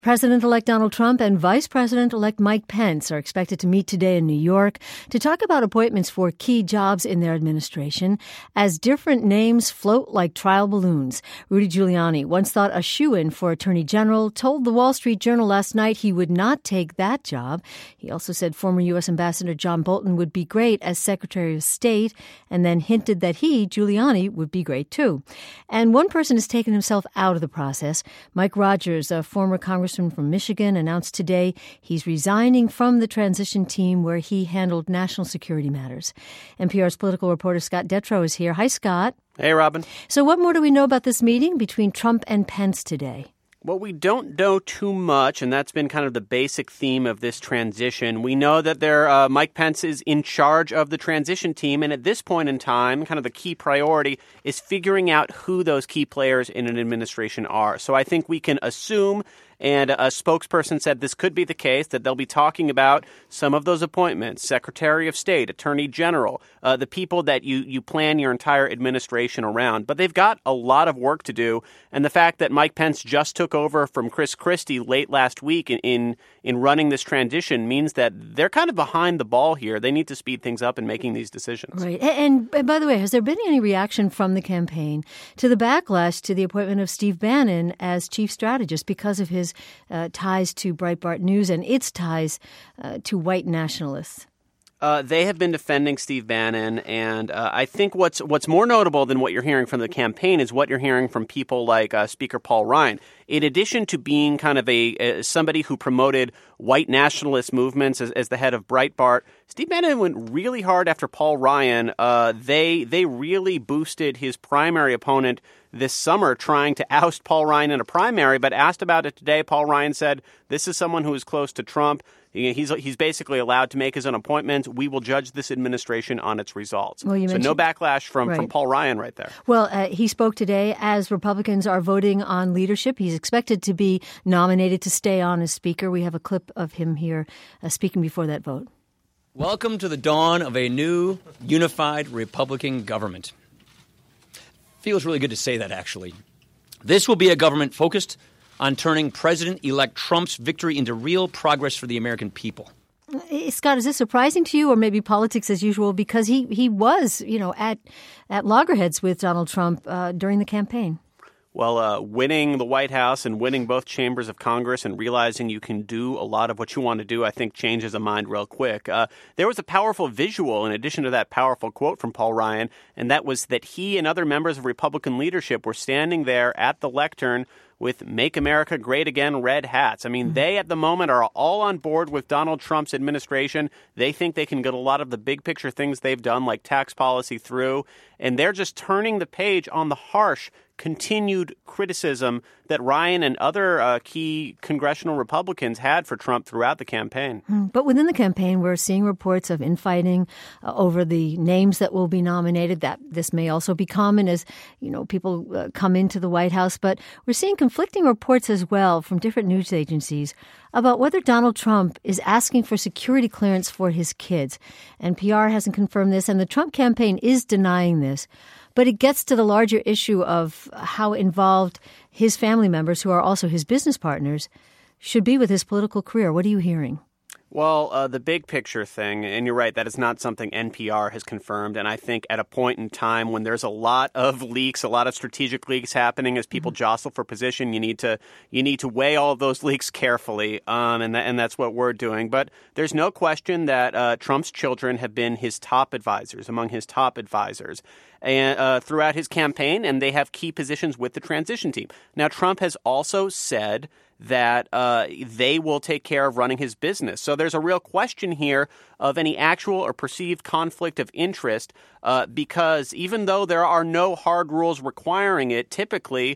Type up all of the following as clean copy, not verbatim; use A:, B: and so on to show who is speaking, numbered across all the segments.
A: President-elect Donald Trump and Vice President-elect Mike Pence are expected to meet today in New York to talk about appointments for key jobs in their administration as different names float like trial balloons. Rudy Giuliani, once thought a shoo-in for Attorney General, told the Wall Street Journal last night he would not take that job. He also said former U.S. Ambassador John Bolton would be great as Secretary of State, and then hinted that he, Giuliani, would be great too. And one person has taken himself out of the process. Mike Rogers, a former congressman from Michigan, announced today he's resigning from the transition team where he handled national security matters. NPR's political reporter Scott Detrow is here. Hi, Scott.
B: Hey, Robin.
A: So what more do we know about this meeting between Trump and Pence today?
B: Well, we don't know too much, and that's been kind of the basic theme of this transition. We know that Mike Pence is in charge of the transition team, and at this point in time, kind of the key priority is figuring out who those key players in an administration are. So I think we can assume, and a spokesperson said this could be the case, that they'll be talking about some of those appointments, Secretary of State, Attorney General, the people that you plan your entire administration around. But they've got a lot of work to do, and the fact that Mike Pence just took over from Chris Christie late last week in running this transition means that they're kind of behind the ball here. They need to speed things up in making these decisions.
A: Right. And by the way, has there been any reaction from the campaign to the backlash to the appointment of Steve Bannon as chief strategist because of his ties to Breitbart News and its ties to white nationalists?
B: They have been defending Steve Bannon, and I think what's more notable than what you're hearing from the campaign is what you're hearing from people like Speaker Paul Ryan. In addition to being kind of somebody who promoted white nationalist movements as the head of Breitbart, Steve Bannon went really hard after Paul Ryan. They really boosted his primary opponent this summer, trying to oust Paul Ryan in a primary, but asked about it today. Paul Ryan said, "This is someone who is close to Trump. He's basically allowed to make his own appointments. We will judge this administration on its results."
A: Well,
B: so no backlash from Paul Ryan right there.
A: Well, he spoke today as Republicans are voting on leadership. He's expected to be nominated to stay on as Speaker. We have a clip of him here speaking before that vote.
C: Welcome to the dawn of a new, unified Republican government. Feels really good to say that, actually. This will be a government focused on turning President-elect Trump's victory into real progress for the American people.
A: Scott, is this surprising to you, or maybe politics as usual? Because he was, at loggerheads with Donald Trump during the campaign.
B: Well, winning the White House and winning both chambers of Congress and realizing you can do a lot of what you want to do, I think changes a mind real quick. There was a powerful visual in addition to that powerful quote from Paul Ryan, and that was that he and other members of Republican leadership were standing there at the lectern with Make America Great Again red hats. I mean, they at the moment are all on board with Donald Trump's administration. They think they can get a lot of the big picture things they've done, like tax policy, through, and they're just turning the page on the harsh continued criticism that Ryan and other key congressional Republicans had for Trump throughout the campaign.
A: But within the campaign, we're seeing reports of infighting over the names that will be nominated. That this may also be common as, people come into the White House. But we're seeing conflicting reports as well from different news agencies about whether Donald Trump is asking for security clearance for his kids. NPR hasn't confirmed this, and the Trump campaign is denying this. But it gets to the larger issue of how involved his family members, who are also his business partners, should be with his political career. What are you hearing?
B: Well, the big picture thing, and you're right, that is not something NPR has confirmed. And I think at a point in time when there's a lot of leaks, a lot of strategic leaks happening as people jostle for position, you need to weigh all of those leaks carefully, and that's what we're doing. But there's no question that Trump's children have been his top advisors, among his top advisors, and throughout his campaign, and they have key positions with the transition team. Now, Trump has also said that they will take care of running his business. So there's a real question here of any actual or perceived conflict of interest because even though there are no hard rules requiring it, typically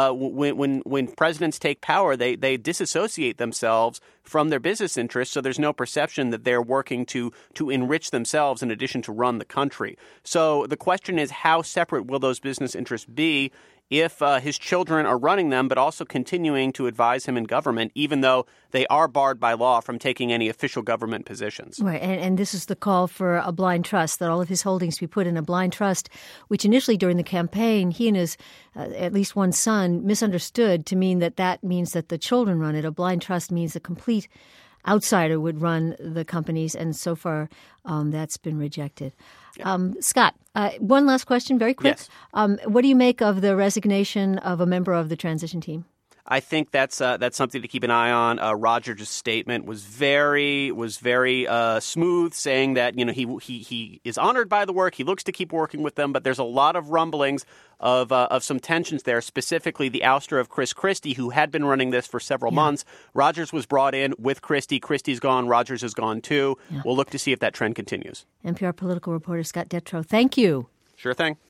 B: when presidents take power, they disassociate themselves from their business interests. So there's no perception that they're working to enrich themselves in addition to run the country. So the question is, how separate will those business interests be if his children are running them, but also continuing to advise him in government, even though they are barred by law from taking any official government positions.
A: Right, and this is the call for a blind trust, that all of his holdings be put in a blind trust, which initially during the campaign, he and his at least one son misunderstood to mean that means that the children run it. A blind trust means a complete outsider would run the companies, and so far that's been rejected. Yeah. Scott, one last question, very quick.
B: Yes.
A: What do you make of the resignation of a member of the transition team?
B: I think that's something to keep an eye on. Rogers' statement was very smooth, saying that he is honored by the work. He looks to keep working with them, but there's a lot of rumblings of some tensions there. Specifically, the ouster of Chris Christie, who had been running this for several months. Rogers was brought in with Christie. Christie's gone. Rogers is gone too. Yeah. We'll look to see if that trend continues.
A: NPR political reporter Scott Detrow, thank you.
B: Sure thing.